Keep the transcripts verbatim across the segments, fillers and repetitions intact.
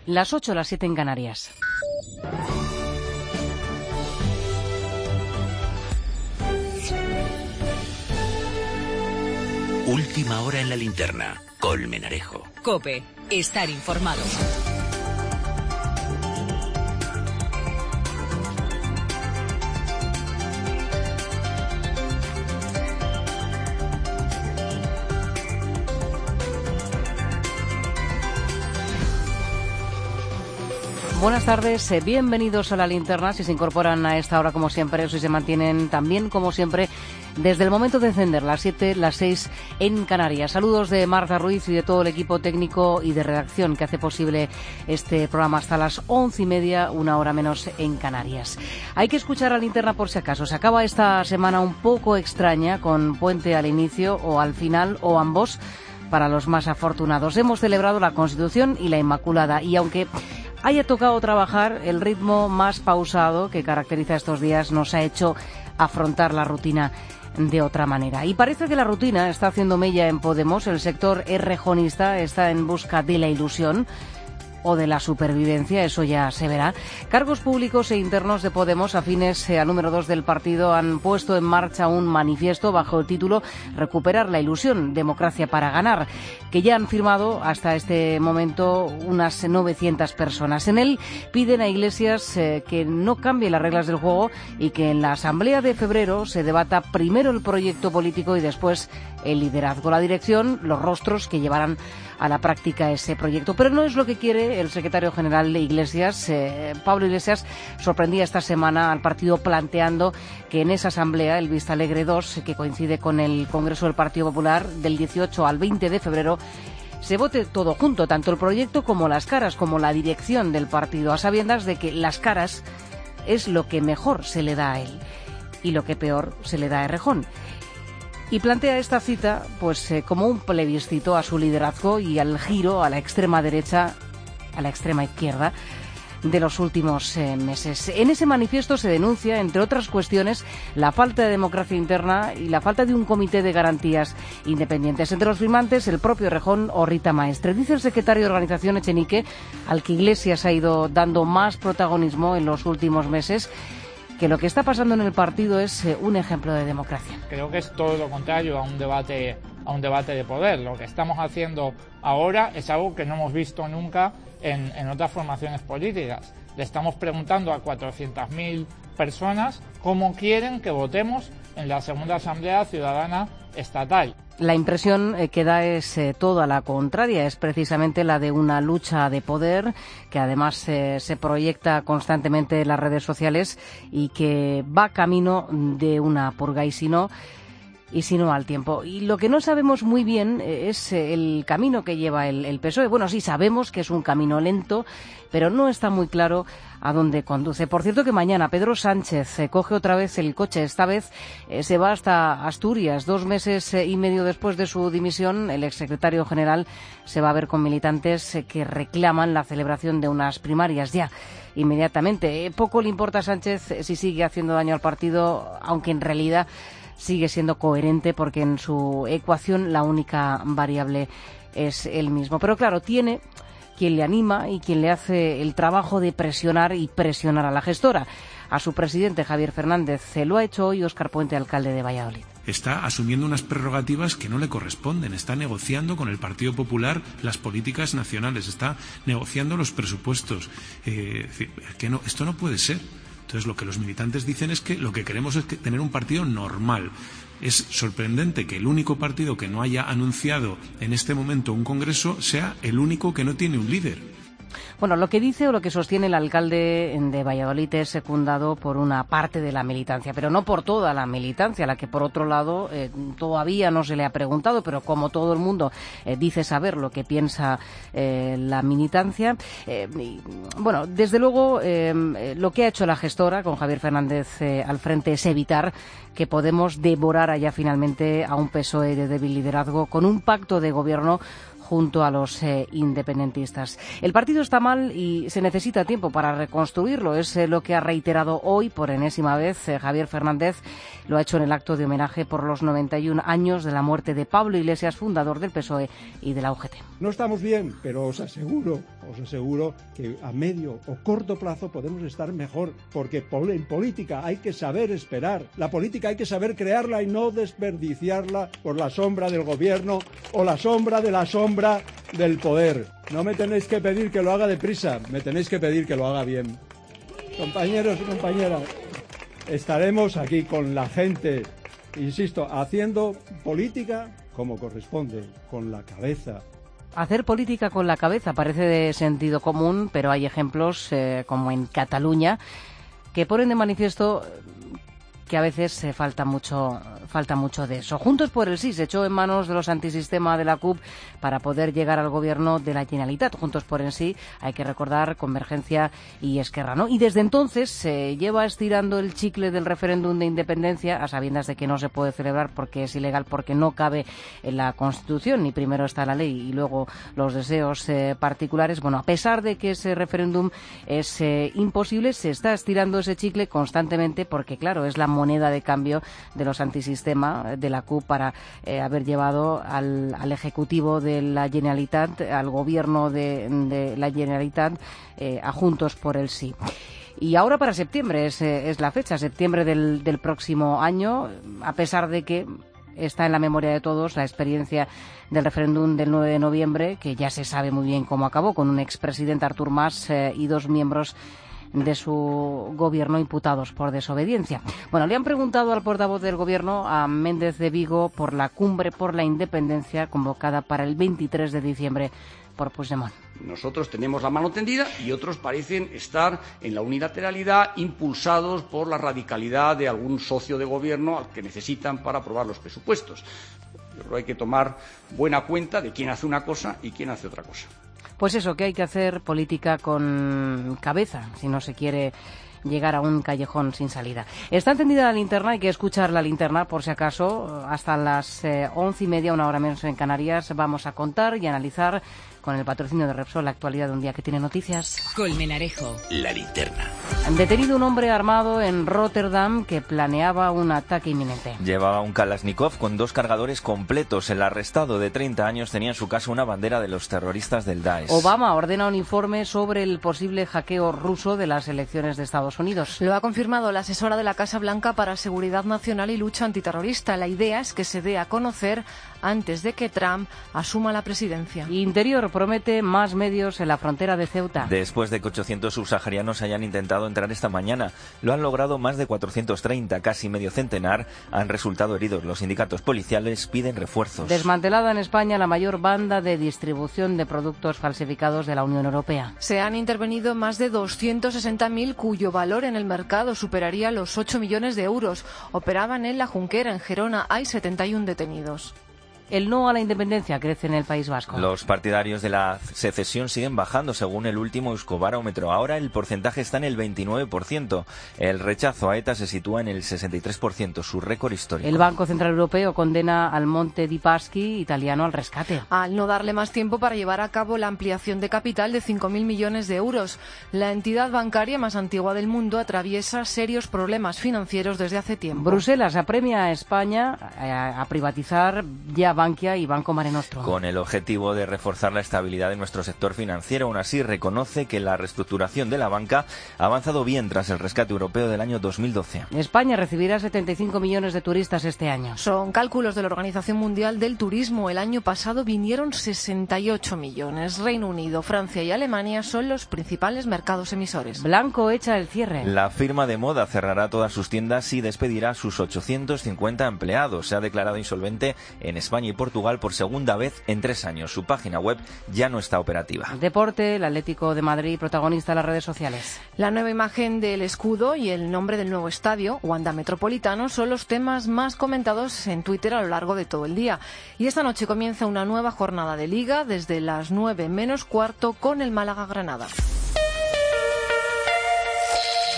Las ocho, las siete en Canarias. Última hora en la linterna. Colmenarejo. COPE. Estar informado. Buenas tardes, eh, bienvenidos a la linterna. Si se incorporan a esta hora como siempre, o si se mantienen también como siempre desde el momento de encender, las siete, las seis en Canarias. Saludos de Marta Ruiz y de todo el equipo técnico y de redacción que hace posible este programa hasta las once y media, una hora menos en Canarias. Hay que escuchar a la linterna por si acaso. Se acaba esta semana un poco extraña, con puente al inicio o al final o ambos para los más afortunados. Hemos celebrado la Constitución y la Inmaculada, y aunque haya tocado trabajar, el ritmo más pausado que caracteriza estos días nos ha hecho afrontar la rutina de otra manera. Y parece que la rutina está haciendo mella en Podemos. El sector errejonista está en busca de la ilusión o de la supervivencia, eso ya se verá. Cargos públicos e internos de Podemos, afines al número dos del partido, han puesto en marcha un manifiesto bajo el título Recuperar la ilusión, democracia para ganar, que ya han firmado hasta este momento unas novecientas personas. En él piden a Iglesias eh, que no cambie las reglas del juego y que en la asamblea de febrero se debata primero el proyecto político y después el liderazgo, la dirección, los rostros que llevarán a la práctica ese proyecto. Pero no es lo que quiere el secretario general de Iglesias. eh, Pablo Iglesias sorprendía esta semana al partido planteando que en esa asamblea, el Vistalegre dos, que coincide con el Congreso del Partido Popular del dieciocho al veinte de febrero, se vote todo junto, tanto el proyecto como las caras, como la dirección del partido, a sabiendas de que las caras es lo que mejor se le da a él y lo que peor se le da a Errejón. Y plantea esta cita pues eh, como un plebiscito a su liderazgo y al giro a la extrema derecha, a la extrema izquierda de los últimos eh, meses. En ese manifiesto se denuncia, entre otras cuestiones, la falta de democracia interna y la falta de un comité de garantías independientes. Entre los firmantes, el propio Errejón o Rita Maestre. Dice el secretario de Organización Echenique, al que Iglesias ha ido dando más protagonismo en los últimos meses, que lo que está pasando en el partido es eh, un ejemplo de democracia. Creo que es todo lo contrario a un debate a un debate de poder. Lo que estamos haciendo ahora es algo que no hemos visto nunca en, en otras formaciones políticas. Le estamos preguntando a cuatrocientas mil personas cómo quieren que votemos en la segunda Asamblea Ciudadana Estatal. La impresión eh, que da es eh, toda la contraria, es precisamente la de una lucha de poder que además eh, se proyecta constantemente en las redes sociales y que va camino de una purga y si no, y si no al tiempo. Y lo que no sabemos muy bien eh, es eh, el camino que lleva el, el P S O E. Bueno, sí sabemos que es un camino lento, pero no está muy claro a dónde conduce. Por cierto que mañana Pedro Sánchez eh, coge otra vez el coche. Esta vez eh, se va hasta Asturias. Dos meses eh, y medio después de su dimisión, el exsecretario general se va a ver con militantes eh, que reclaman la celebración de unas primarias ya inmediatamente. Eh, poco le importa a Sánchez eh, si sigue haciendo daño al partido, aunque en realidad sigue siendo coherente porque en su ecuación la única variable es él mismo. Pero claro, tiene quien le anima y quien le hace el trabajo de presionar y presionar a la gestora. A su presidente, Javier Fernández, se lo ha hecho hoy Óscar Puente, alcalde de Valladolid. Está asumiendo unas prerrogativas que no le corresponden. Está negociando con el Partido Popular las políticas nacionales. Está negociando los presupuestos. Eh, que no, esto no puede ser. Entonces, lo que los militantes dicen es que lo que queremos es que tener un partido normal. Es sorprendente que el único partido que no haya anunciado en este momento un congreso sea el único que no tiene un líder. Bueno, lo que dice o lo que sostiene el alcalde de Valladolid es secundado por una parte de la militancia, pero no por toda la militancia, a la que por otro lado eh, todavía no se le ha preguntado, pero como todo el mundo eh, dice saber lo que piensa eh, la militancia. Eh, y, bueno, desde luego eh, lo que ha hecho la gestora con Javier Fernández eh, al frente es evitar que Podemos devorara ya finalmente a un P S O E de débil liderazgo con un pacto de gobierno junto a los eh, independentistas. El partido está mal y se necesita tiempo para reconstruirlo. Es eh, lo que ha reiterado hoy por enésima vez eh, Javier Fernández. Lo ha hecho en el acto de homenaje por los noventa y un años de la muerte de Pablo Iglesias, fundador del P S O E y de la U G T. No estamos bien, pero os aseguro os aseguro que a medio o corto plazo podemos estar mejor, porque en política hay que saber esperar, la política hay que saber crearla y no desperdiciarla por la sombra del gobierno o la sombra de la sombra del poder. No me tenéis que pedir que lo haga deprisa, me tenéis que pedir que lo haga bien. Compañeros y compañeras, estaremos aquí con la gente, insisto, haciendo política como corresponde, con la cabeza. Hacer política con la cabeza parece de sentido común, pero hay ejemplos, eh, como en Cataluña, que ponen de manifiesto que a veces eh, falta mucho falta mucho de eso. Juntos por el Sí se echó en manos de los antisistema de la C U P para poder llegar al gobierno de la Generalitat. Juntos por el Sí, hay que recordar, Convergencia y Esquerra, ¿no? Y desde entonces se lleva estirando el chicle del referéndum de independencia, a sabiendas de que no se puede celebrar porque es ilegal, porque no cabe en la Constitución, ni primero está la ley y luego los deseos eh, particulares. Bueno, a pesar de que ese referéndum es eh, imposible, se está estirando ese chicle constantemente porque, claro, es la moneda de cambio de los antisistema de la C U P para eh, haber llevado al, al Ejecutivo de la Generalitat, al Gobierno de, de la Generalitat, eh, a Juntos por el Sí. Y ahora para septiembre es, es la fecha, septiembre del, del próximo año, a pesar de que está en la memoria de todos la experiencia del referéndum del nueve de noviembre, que ya se sabe muy bien cómo acabó, con un expresidente, Artur Mas, eh, y dos miembros de su gobierno imputados por desobediencia. Bueno, le han preguntado al portavoz del gobierno, a Méndez de Vigo, por la cumbre por la independencia convocada para el veintitrés de diciembre por Puigdemont. Nosotros tenemos la mano tendida y otros parecen estar en la unilateralidad, impulsados por la radicalidad de algún socio de gobierno al que necesitan para aprobar los presupuestos. Yo creo que hay que tomar buena cuenta de quién hace una cosa y quién hace otra cosa. Pues eso, que hay que hacer política con cabeza, si no se quiere llegar a un callejón sin salida. Está encendida la linterna, hay que escuchar la linterna por si acaso. Hasta las eh, once y media, una hora menos en Canarias, vamos a contar y analizar con el patrocinio de Repsol la actualidad de un día que tiene noticias. Colmenarejo. La linterna. Han detenido un hombre armado en Rotterdam que planeaba un ataque inminente. Llevaba un Kalashnikov con dos cargadores completos. El arrestado de treinta años tenía en su casa una bandera de los terroristas del Daesh. Obama ordena un informe sobre el posible hackeo ruso de las elecciones de Estados Unidos. Lo ha confirmado la asesora de la Casa Blanca para Seguridad Nacional y Lucha Antiterrorista. La idea es que se dé a conocer antes de que Trump asuma la presidencia. Interior promete más medios en la frontera de Ceuta. Después de que ochocientos subsaharianos hayan intentado entrar esta mañana, lo han logrado más de cuatrocientos treinta, casi medio centenar han resultado heridos. Los sindicatos policiales piden refuerzos. Desmantelada en España la mayor banda de distribución de productos falsificados de la Unión Europea. Se han intervenido más de doscientos sesenta mil, cuyo valor en el mercado superaría los ocho millones de euros. Operaban en La Junquera, en Gerona. Hay setenta y uno detenidos. El no a la independencia crece en el País Vasco. Los partidarios de la secesión siguen bajando según el último Euskobarómetro. Ahora el porcentaje está en el veintinueve por ciento. El rechazo a ETA se sitúa en el sesenta y tres por ciento, su récord histórico. El Banco Central Europeo condena al Monte dei Paschi italiano al rescate. Al no darle más tiempo para llevar a cabo la ampliación de capital de cinco mil millones de euros. La entidad bancaria más antigua del mundo atraviesa serios problemas financieros desde hace tiempo. Bruselas apremia a España a, a privatizar ya Bankia y Banco Mare Nostrum. Con el objetivo de reforzar la estabilidad de nuestro sector financiero, aún así reconoce que la reestructuración de la banca ha avanzado bien tras el rescate europeo del año dos mil doce. España recibirá setenta y cinco millones de turistas este año. Son cálculos de la Organización Mundial del Turismo. El año pasado vinieron sesenta y ocho millones. Reino Unido, Francia y Alemania son los principales mercados emisores. Blanco echa el cierre. La firma de moda cerrará todas sus tiendas y despedirá a sus ochocientos cincuenta empleados. Se ha declarado insolvente en España y Portugal por segunda vez en tres años. Su página web ya no está operativa. Deporte, el Atlético de Madrid protagonista en las redes sociales. La nueva imagen del escudo y el nombre del nuevo estadio, Wanda Metropolitano, son los temas más comentados en Twitter a lo largo de todo el día. Y esta noche comienza una nueva jornada de Liga desde las nueve menos cuarto con el Málaga Granada.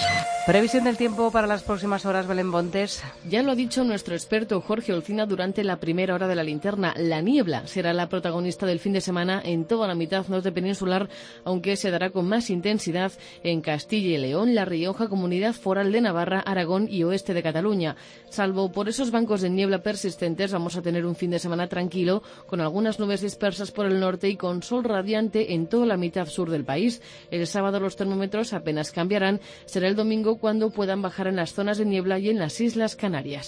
Previsión del tiempo para las próximas horas, Belén Montes. Ya lo ha dicho nuestro experto Jorge Olcina durante la primera hora de la linterna. La niebla será la protagonista del fin de semana en toda la mitad norte peninsular, aunque se dará con más intensidad en Castilla y León, La Rioja, Comunidad Foral de Navarra, Aragón y oeste de Cataluña. Salvo por esos bancos de niebla persistentes, vamos a tener un fin de semana tranquilo, con algunas nubes dispersas por el norte y con sol radiante en toda la mitad sur del país. El sábado los termómetros apenas cambiarán. Será el domingo cuando puedan bajar en las zonas de niebla y en las Islas Canarias.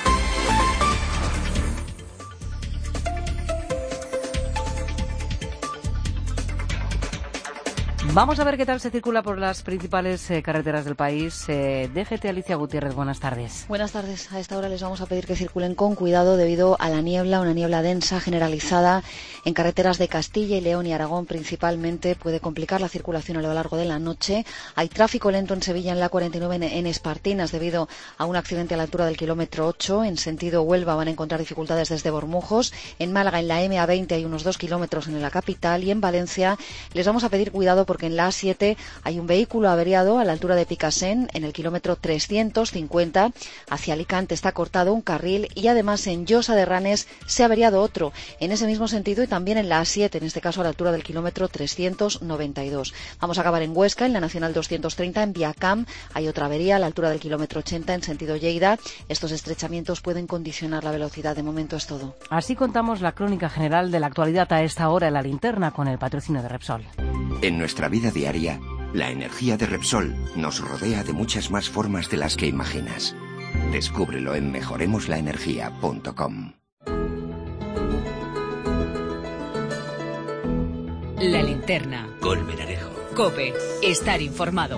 Vamos a ver qué tal se circula por las principales eh, carreteras del país. Eh, D G T, Alicia Gutiérrez, buenas tardes. Buenas tardes. A esta hora les vamos a pedir que circulen con cuidado debido a la niebla, una niebla densa generalizada en carreteras de Castilla y León y Aragón principalmente. Puede complicar la circulación a lo largo de la noche. Hay tráfico lento en Sevilla en la cuarenta y nueve en, en Espartinas debido a un accidente a la altura del kilómetro ocho. En sentido Huelva van a encontrar dificultades desde Bormujos. En Málaga en la M A veinte hay unos dos kilómetros en la capital. Y en Valencia les vamos a pedir cuidado porque en la A siete hay un vehículo averiado a la altura de Picassent en el kilómetro trescientos cincuenta. Hacia Alicante está cortado un carril y además en Llosa de Ranes se ha averiado otro en ese mismo sentido y también en la A siete, en este caso a la altura del kilómetro trescientos noventa y dos. Vamos a acabar en Huesca, en la Nacional doscientos treinta, en Viacam hay otra avería a la altura del kilómetro ochenta en sentido Lleida. Estos estrechamientos pueden condicionar la velocidad. De momento es todo. Así contamos la crónica general de la actualidad a esta hora en la linterna con el patrocinio de Repsol. En nuestra vida diaria, la energía de Repsol nos rodea de muchas más formas de las que imaginas. Descúbrelo en mejoremos la energía punto com. La linterna. Colmenarejo. COPE. Estar informado.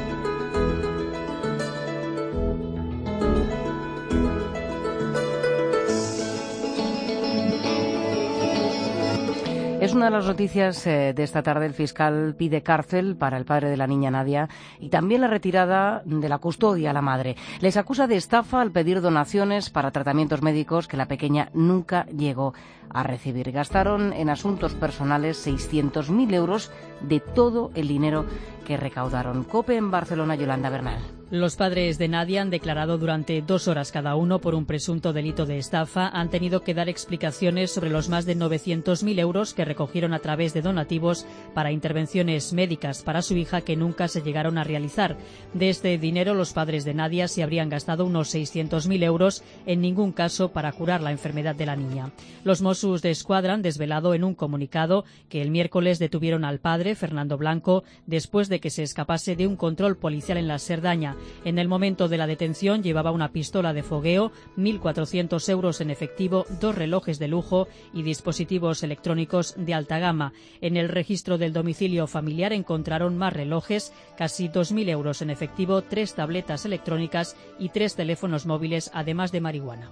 Es una de las noticias eh, de esta tarde. El fiscal pide cárcel para el padre de la niña Nadia y también la retirada de la custodia a la madre. Les acusa de estafa al pedir donaciones para tratamientos médicos que la pequeña nunca llegó a recibir. Gastaron en asuntos personales seiscientos mil euros de todo el dinero que recaudaron. COPE en Barcelona, Yolanda Bernal. Los padres de Nadia han declarado durante dos horas cada uno por un presunto delito de estafa. Han tenido que dar explicaciones sobre los más de novecientos mil euros que recogieron a través de donativos para intervenciones médicas para su hija que nunca se llegaron a realizar. De este dinero, los padres de Nadia se habrían gastado unos seiscientos mil euros, en ningún caso para curar la enfermedad de la niña. Los Mossos d'Esquadra han desvelado en un comunicado que el miércoles detuvieron al padre, Fernando Blanco, después de que se escapase de un control policial en la Cerdaña. En el momento de la detención llevaba una pistola de fogueo, mil cuatrocientos euros en efectivo, dos relojes de lujo y dispositivos electrónicos de alta gama. En el registro del domicilio familiar encontraron más relojes, casi dos mil euros en efectivo, tres tabletas electrónicas y tres teléfonos móviles, además de marihuana.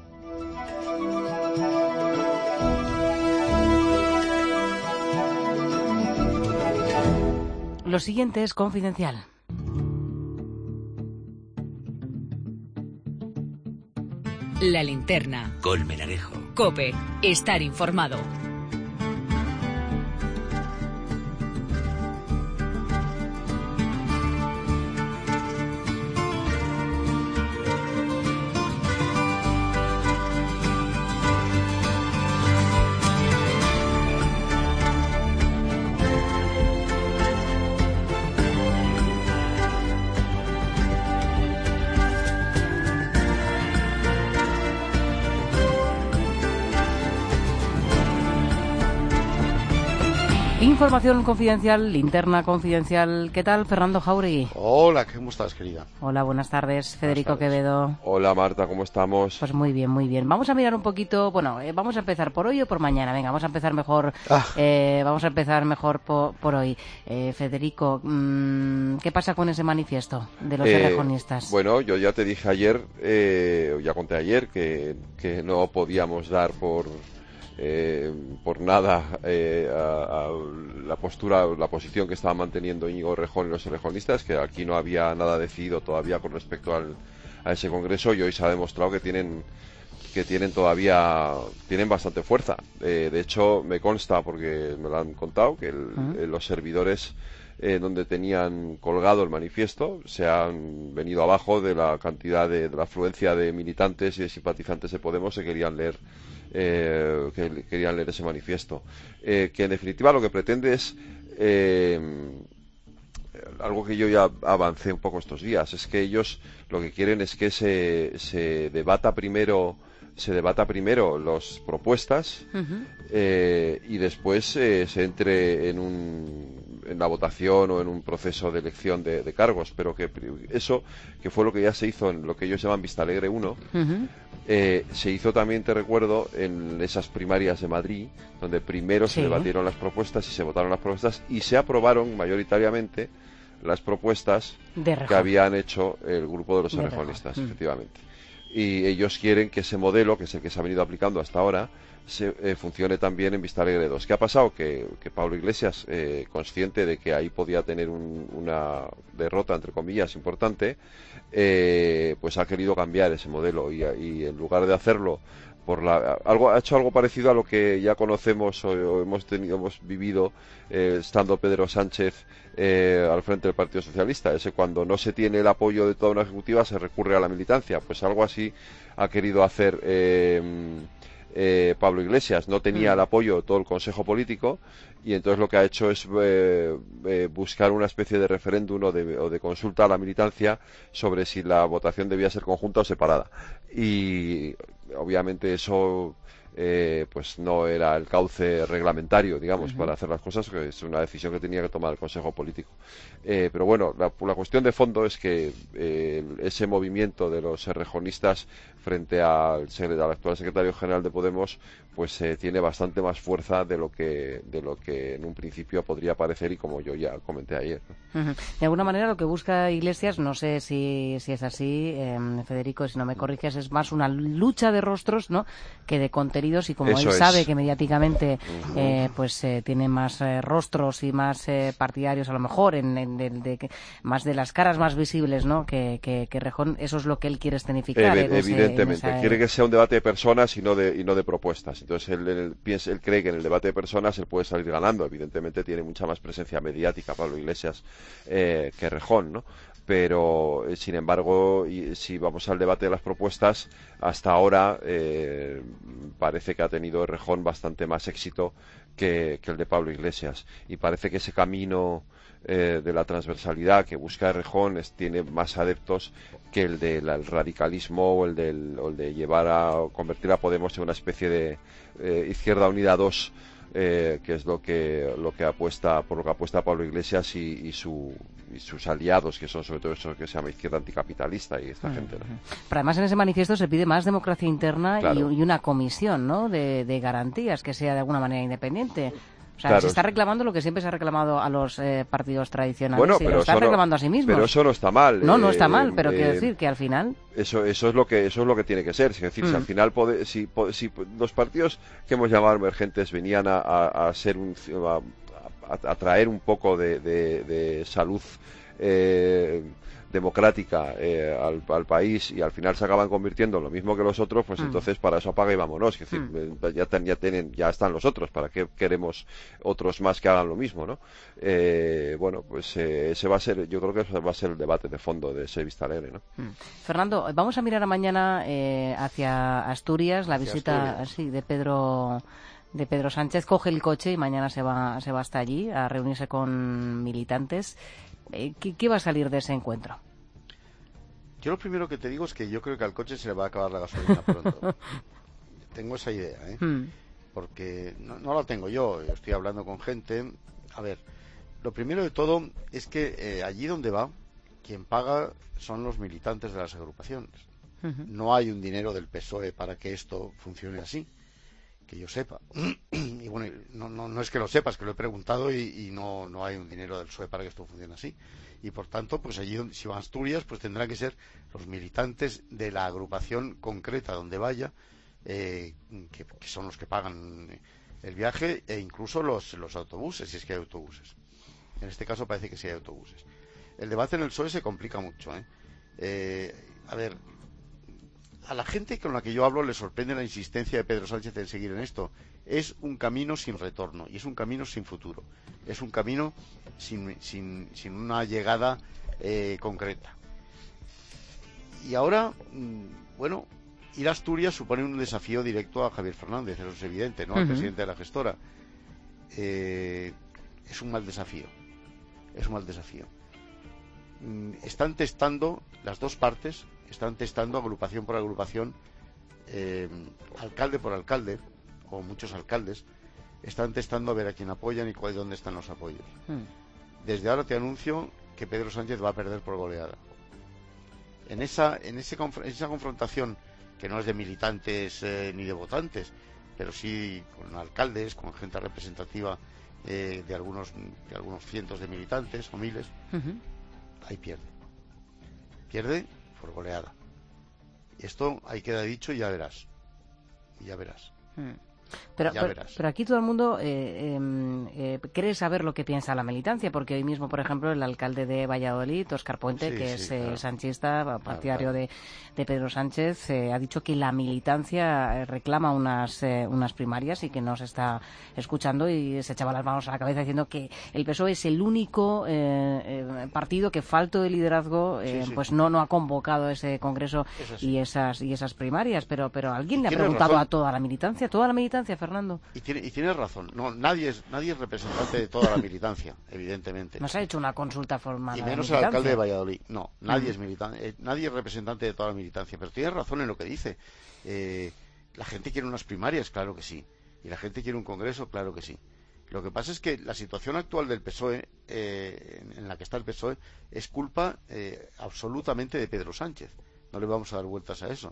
Lo siguiente es confidencial. La linterna. Colmenarejo. COPE. Estar informado. Información confidencial, linterna confidencial. ¿Qué tal, Fernando Jauregui? Hola, ¿cómo estás, querida? Hola, buenas tardes, Federico buenas tardes. Quevedo. Hola, Marta, ¿cómo estamos? Pues muy bien, muy bien. Vamos a mirar un poquito, bueno, eh, vamos a empezar por hoy o por mañana. Venga, vamos a empezar mejor, ah. eh, vamos a empezar mejor po, por hoy. Eh, Federico, mmm, ¿qué pasa con ese manifiesto de los eh, errejonistas? Bueno, yo ya te dije ayer, eh, ya conté ayer que, que no podíamos dar por... Eh, por nada eh, a, a la postura, la posición que estaba manteniendo Íñigo Errejón y los errejonistas, que aquí no había nada decidido todavía con respecto al, a ese congreso, y hoy se ha demostrado que tienen que tienen todavía tienen bastante fuerza. Eh, de hecho, me consta, porque me lo han contado, que el, uh-huh. los servidores eh, donde tenían colgado el manifiesto, se han venido abajo de la cantidad de, de la afluencia de militantes y de simpatizantes de Podemos que querían leer eh, que querían leer ese manifiesto, eh, que en definitiva lo que pretende es eh, algo que yo ya avancé un poco estos días, es que ellos lo que quieren es que se, se debata primero se debata primero las propuestas uh-huh. eh, y después eh, se entre en un, en la votación o en un proceso de elección de, de cargos, pero que eso, que fue lo que ya se hizo en lo que ellos llaman Vista Alegre uno, uh-huh. eh, se hizo también, te recuerdo, en esas primarias de Madrid, donde primero sí. se debatieron las propuestas y se votaron las propuestas y se aprobaron mayoritariamente las propuestas que habían hecho el grupo de los errejonistas, uh-huh. efectivamente. Y ellos quieren que ese modelo, que es el que se ha venido aplicando hasta ahora, se, eh, funcione también en Vista Alegre dos. ¿Qué ha pasado? Que, que Pablo Iglesias, eh, consciente de que ahí podía tener un, una derrota, entre comillas, importante, eh, pues ha querido cambiar ese modelo y, y en lugar de hacerlo por la, algo, ha hecho algo parecido a lo que ya conocemos o, o hemos tenido, hemos vivido eh, estando Pedro Sánchez eh, al frente del Partido Socialista. Ese cuando no se tiene el apoyo de toda una ejecutiva se recurre a la militancia. Pues algo así ha querido hacer eh, eh, Pablo Iglesias. No tenía el apoyo de todo el Consejo Político y entonces lo que ha hecho es eh, eh, buscar una especie de referéndum o de, o de consulta a la militancia sobre si la votación debía ser conjunta o separada. Y obviamente eso eh, pues no era el cauce reglamentario, digamos, uh-huh. para hacer las cosas, que es una decisión que tenía que tomar el Consejo Político. Eh, pero bueno, la, la cuestión de fondo es que eh, ese movimiento de los errejonistas frente al, al actual secretario general de Podemos pues eh, tiene bastante más fuerza de lo que de lo que en un principio podría parecer y como yo ya comenté ayer, ¿no? Uh-huh. De alguna manera lo que busca Iglesias, no sé si, si es así, eh, Federico, si no me corriges, es más una lucha de rostros, ¿no?, que de contenidos, y como Eso él es. sabe que mediáticamente uh-huh. eh, pues eh, tiene más eh, rostros y más eh, partidarios a lo mejor, en, en de, de, de, más de las caras más visibles, ¿no?, que, que, que Rejón, eso es lo que él quiere escenificar. Eh, en ese, evidentemente, en esa, quiere que sea un debate de personas y no de, y no de propuestas. Entonces él, él, piensa, él cree que en el debate de personas él puede salir ganando. Evidentemente tiene mucha más presencia mediática Pablo Iglesias eh, que Rejón, ¿no? Pero, eh, sin embargo, y, si vamos al debate de las propuestas, hasta ahora eh, parece que ha tenido Rejón bastante más éxito que, que el de Pablo Iglesias. Y parece que ese camino eh, de la transversalidad que busca Rejón es, tiene más adeptos que el del el radicalismo o el, del, o el de llevar a convertir a Podemos en una especie de eh, Izquierda Unida dos, eh, que es lo que lo que apuesta por lo que apuesta Pablo Iglesias y, y su y sus aliados, que son sobre todo eso que se llama izquierda anticapitalista y esta uh-huh. gente, ¿no? Pero además en ese manifiesto se pide más democracia interna, claro. y, y una comisión, ¿no?, de, de garantías que sea de alguna manera independiente. O sea, claro. se está reclamando lo que siempre se ha reclamado a los eh, partidos tradicionales. Bueno, y pero lo están no, reclamando a sí mismos. Pero eso no está mal. No, no eh, está mal, pero eh, quiero decir que al final... Eso, eso es lo que eso es lo que tiene que ser. Es decir, mm. si al final pode, si, si los partidos que hemos llamado emergentes venían a, a, a ser un a, a, a traer un poco de, de, de salud eh, democrática eh, al, al país y al final se acaban convirtiendo en lo mismo que los otros, pues mm. entonces para eso apaga y vámonos. Es decir, mm. ya, ten, ya, tienen, ya están los otros, ¿para qué queremos otros más que hagan lo mismo, ¿no? Eh, bueno, pues eh, ese va a ser, yo creo que ese va a ser el debate de fondo de ese Vista Alegre, ¿no? Mm. Fernando, vamos a mirar a mañana eh, hacia Asturias, la hacia visita Asturias. Sí, de Pedro... de Pedro Sánchez. Coge el coche y mañana se va se va hasta allí a reunirse con militantes. Eh, ¿qué, ¿Qué va a salir de ese encuentro? Yo lo primero que te digo es que yo creo que al coche se le va a acabar la gasolina pronto. Tengo esa idea, ¿eh? Hmm. Porque no, no la tengo yo, yo estoy hablando con gente. A ver, lo primero de todo es que eh, allí donde va, quien paga son los militantes de las agrupaciones. Uh-huh. No hay un dinero del P S O E para que esto funcione así, que yo sepa. Y bueno, no, no, no es que lo sepas, que lo he preguntado y, y no, no hay un dinero del P S O E para que esto funcione así. Y por tanto, pues allí, si va a Asturias, pues tendrán que ser los militantes de la agrupación concreta donde vaya, eh, que, que son los que pagan el viaje, e incluso los, los autobuses, si es que hay autobuses. En este caso parece que sí hay autobuses. El debate en el P S O E se complica mucho, ¿eh? Eh, a ver, a la gente con la que yo hablo le sorprende la insistencia de Pedro Sánchez en seguir en esto. Es un camino sin retorno y es un camino sin futuro. Es un camino sin, sin, sin una llegada eh, concreta. Y ahora, bueno, ir a Asturias supone un desafío directo a Javier Fernández, eso es evidente, ¿no? Al uh-huh. presidente de la gestora. Eh, es un mal desafío. Es un mal desafío. Están testando, las dos partes, están testando agrupación por agrupación, eh, alcalde por alcalde, o muchos alcaldes, están testando a ver a quién apoyan y cuál, dónde están los apoyos. Hmm. Desde ahora te anuncio que Pedro Sánchez va a perder por goleada. En esa, en ese, en esa confrontación, que no es de militantes eh, ni de votantes, pero sí con alcaldes, con gente representativa eh, de algunos de algunos cientos de militantes o miles, uh-huh. ahí pierde. Pierde por goleada. Y esto ahí queda dicho y ya verás. Y ya verás. Hmm. Pero, pero, pero aquí todo el mundo eh, eh, eh, cree saber lo que piensa la militancia, porque hoy mismo, por ejemplo, el alcalde de Valladolid, Óscar Puente, sí, que sí, es claro. eh, sanchista, partidario claro, claro. De, de Pedro Sánchez, eh, ha dicho que la militancia reclama unas, eh, unas primarias y que no se está escuchando, y se echaba las manos a la cabeza diciendo que el P S O E es el único eh, eh, partido que, falto de liderazgo, eh, sí, sí. pues no, no ha convocado ese congreso y esas y esas primarias. Pero, pero ¿alguien le ha preguntado razón? a toda la militancia? ¿Toda la militancia? Fernando. Y tiene, y tienes razón. No, nadie es nadie es representante de toda la militancia, evidentemente. No se ha hecho una consulta formal. Y menos el alcalde de Valladolid. No, nadie mm. es militante, eh, nadie es representante de toda la militancia. Pero tienes razón en lo que dice. Eh, la gente quiere unas primarias, claro que sí. Y la gente quiere un congreso, claro que sí. Lo que pasa es que la situación actual del P S O E, eh, en, en la que está el P S O E, es culpa eh, absolutamente de Pedro Sánchez. No le vamos a dar vueltas a eso.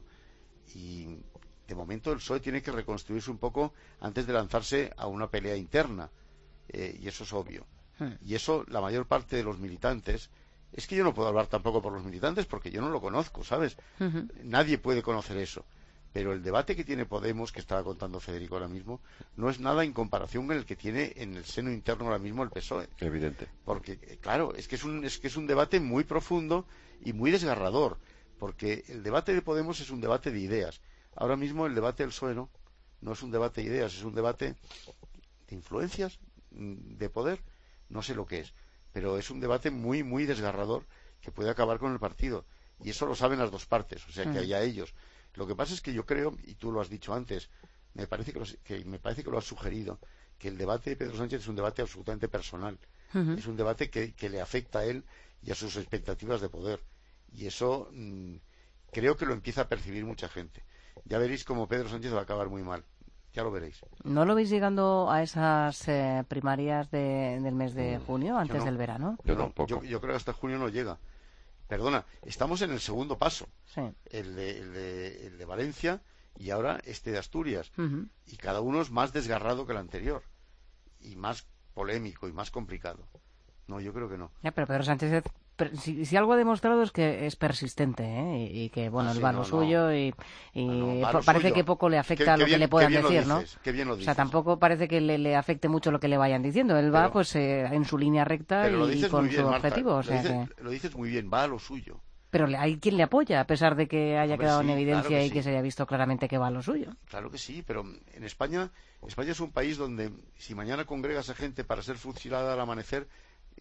Y de momento el P S O E tiene que reconstruirse un poco antes de lanzarse a una pelea interna, eh, y eso es obvio. Hmm. Y eso la mayor parte de los militantes, es que yo no puedo hablar tampoco por los militantes porque yo no lo conozco, ¿sabes? Uh-huh. Nadie puede conocer eso. Pero el debate que tiene Podemos, que estaba contando Federico ahora mismo, no es nada en comparación con el que tiene en el seno interno ahora mismo el P S O E. Evidente. Porque, claro, es que es un, es que es un debate muy profundo y muy desgarrador, porque el debate de Podemos es un debate de ideas. Ahora mismo el debate del P S O E no, no es un debate de ideas, es un debate de influencias, de poder, no sé lo que es, pero es un debate muy, muy desgarrador que puede acabar con el partido. Y eso lo saben las dos partes, o sea que allá ellos. Lo que pasa es que yo creo, y tú lo has dicho antes, me parece que lo, que, me parece que lo has sugerido, que el debate de Pedro Sánchez es un debate absolutamente personal. Uh-huh. Es un debate que, que le afecta a él y a sus expectativas de poder. Y eso mmm, creo que lo empieza a percibir mucha gente. Ya veréis cómo Pedro Sánchez va a acabar muy mal. Ya lo veréis. ¿No lo veis llegando a esas eh, primarias de, del mes de junio, antes no, del verano? Yo, no, yo, yo creo que hasta junio no llega. Perdona, estamos en el segundo paso. Sí. El, de, el, de, el de Valencia y ahora este de Asturias. Uh-huh. Y cada uno es más desgarrado que el anterior. Y más polémico y más complicado. No, yo creo que no. Ya, pero Pedro Sánchez... Si, si algo ha demostrado es que es persistente, ¿eh? y, y que bueno, ah, sí, él va no, lo suyo no. y, y no, no, parece suyo. que poco le afecta qué, lo qué bien, que le puedan decir, ¿no? Qué bien lo dices. O sea, tampoco parece que le, le afecte mucho lo que le vayan diciendo. Él pero, va pues eh, en su línea recta y con bien, su Marta, objetivo. O sea, lo, dices, que... lo dices muy bien, va a lo suyo. Pero hay quien le apoya, a pesar de que haya Hombre, quedado sí, en evidencia claro que y sí. que se haya visto claramente que va a lo suyo. Claro que sí, pero en España, España es un país donde si mañana congregas a gente para ser fusilada al amanecer,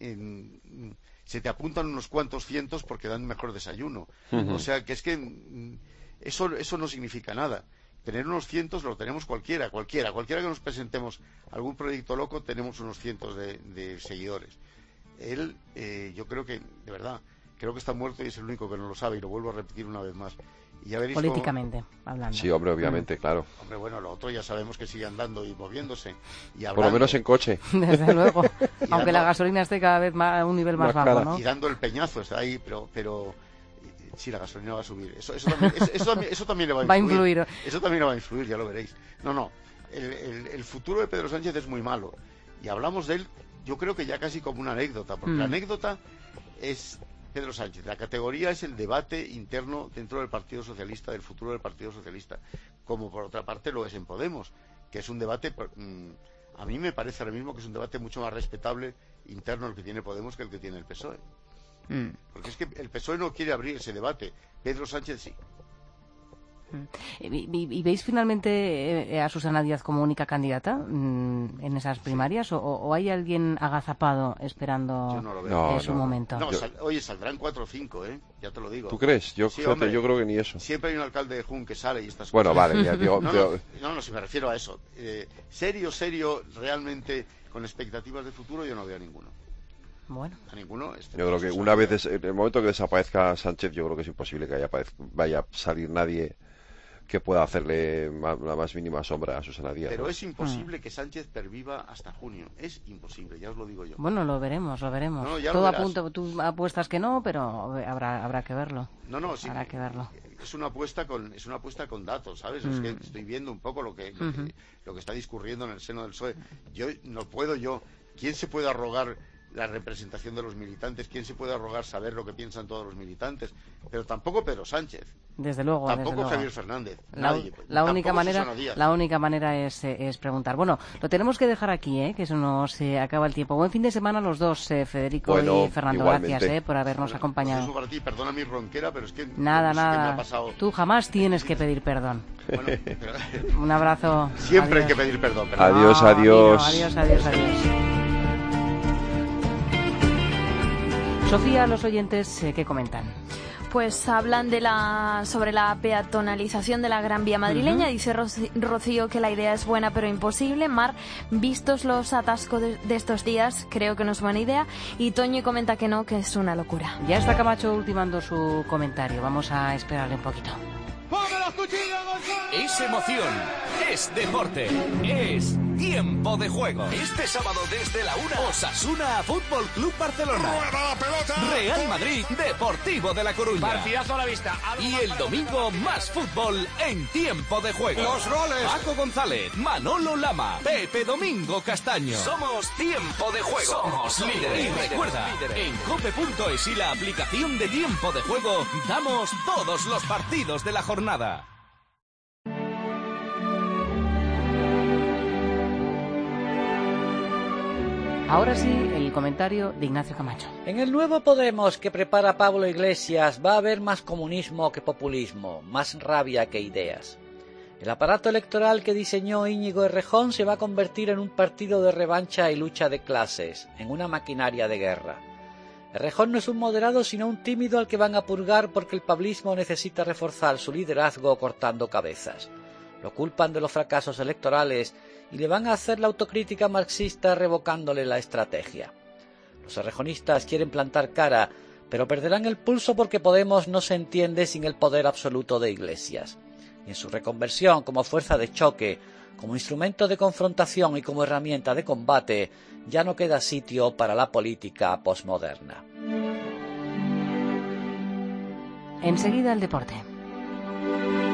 en, se te apuntan unos cuantos cientos porque dan mejor desayuno. Uh-huh. O sea, que es que eso, eso no significa nada. Tener unos cientos lo tenemos cualquiera, cualquiera. Cualquiera que nos presentemos algún proyecto loco, tenemos unos cientos de, de seguidores. Él, eh, yo creo que, de verdad, creo que está muerto y es el único que no lo sabe, y lo vuelvo a repetir una vez más. Y ya veréis políticamente cómo... hablando. Sí, hombre, obviamente, mm. claro. Hombre, bueno, lo otro ya sabemos que sigue andando y moviéndose y hablando. Por lo menos en coche. Desde luego. Aunque dando... la gasolina esté cada vez más, a un nivel más, más bajo, ¿no? Y dando el peñazo, está ahí, pero... pero... Sí, la gasolina va a subir. Eso, eso, también, eso, eso, también, eso también le va a influir. va a influir. Eso también le va a influir, ya lo veréis. No, no. El, el, el futuro de Pedro Sánchez es muy malo. Y hablamos de él, yo creo que ya casi como una anécdota. Porque mm. la anécdota es... Pedro Sánchez. La categoría es el debate interno dentro del Partido Socialista, del futuro del Partido Socialista, como por otra parte lo es en Podemos, que es un debate, mmm, a mí me parece ahora mismo que es un debate mucho más respetable interno el que tiene Podemos que el que tiene el P S O E. Mm. Porque es que el P S O E no quiere abrir ese debate, Pedro Sánchez sí. ¿Y, y, y veis finalmente eh, a Susana Díaz como única candidata mm, en esas primarias? ¿O, o hay alguien agazapado esperando Yo no lo veo. No, eh, su no. momento? No, sal, oye, saldrán cuatro o cinco, ¿eh? Ya te lo digo. ¿Tú crees? Yo, sí, fíjate, hombre, yo creo que ni eso. Siempre hay un alcalde de Jun que sale y estas Bueno, cosas. vale, ya, digo, no, digo... no, no, no, si me refiero a eso. Eh, serio, serio, realmente, con expectativas de futuro, yo no veo a ninguno. Bueno. A ninguno. Este Yo creo que una vez, en el momento que desaparezca Sánchez, yo creo que es imposible que haya, vaya a salir nadie que pueda hacerle la más mínima sombra a Susana Díaz. Pero ¿no? es imposible que Sánchez perviva hasta junio. Es imposible, ya os lo digo yo. Bueno, lo veremos, lo veremos. No, ya Todo lo verás. apunta, tú apuestas que no, pero habrá habrá que verlo. No, no, sí. Habrá que verlo. Es una apuesta con es una apuesta con datos, ¿sabes? Mm. Es que estoy viendo un poco lo que lo, Uh-huh. que lo que está discurriendo en el seno del P S O E. Yo no puedo yo. ¿Quién se puede arrogar la representación de los militantes? ¿Quién se puede arrogar saber lo que piensan todos los militantes? Pero tampoco Pedro Sánchez. Desde luego, Tampoco desde luego. Javier Fernández. La, nadie. la Tampoco única manera, Susana Díaz. la única manera es, eh, es preguntar. Bueno, lo tenemos que dejar aquí, ¿eh? Que se nos eh, acaba el tiempo. Buen fin de semana a los dos, eh, Federico Bueno, y Fernando. igualmente. Gracias eh, por habernos Bueno, acompañado. Jesús, para ti, perdona mi ronquera, pero es que Nada, no sé qué me nada. ha pasado. Tú jamás tienes que pedir perdón. Bueno, pero- Un abrazo. Siempre hay Adiós. que pedir perdón. perdón. Adiós, No, adiós. amigo, adiós, adiós, adiós. Sofía, los oyentes, eh, ¿qué comentan? Pues hablan de la sobre la peatonalización de la Gran Vía madrileña. Uh-huh. Dice Roci- Rocío que la idea es buena pero imposible. Mar, vistos los atascos de, de estos días, creo que no es buena idea. Y Toño comenta que no, que es una locura. Ya está Camacho ultimando su comentario. Vamos a esperarle un poquito. Es emoción, es deporte, es tiempo de juego. Este sábado desde la una, Osasuna Fútbol Club Barcelona. ¡Rueda la pelota! Real Madrid Deportivo de La Coruña. Partidazo a la vista. Y el domingo más fútbol en tiempo de juego. Los goles. Paco González, Manolo Lama, Pepe Domingo Castaño. Somos tiempo de juego. Somos líderes. Y recuerda, en cope punto es y la aplicación de tiempo de juego, damos todos los partidos de la jornada. Ahora sí, el comentario de Ignacio Camacho. En el nuevo Podemos que prepara Pablo Iglesias va a haber más comunismo que populismo, más rabia que ideas. El aparato electoral que diseñó Íñigo Errejón se va a convertir en un partido de revancha y lucha de clases, en una maquinaria de guerra. Errejón no es un moderado sino un tímido al que van a purgar porque el pablismo necesita reforzar su liderazgo cortando cabezas. Lo culpan de los fracasos electorales y le van a hacer la autocrítica marxista revocándole la estrategia. Los errejonistas quieren plantar cara, pero perderán el pulso porque Podemos no se entiende sin el poder absoluto de Iglesias. Y en su reconversión como fuerza de choque, como instrumento de confrontación y como herramienta de combate, ya no queda sitio para la política posmoderna. Enseguida el deporte.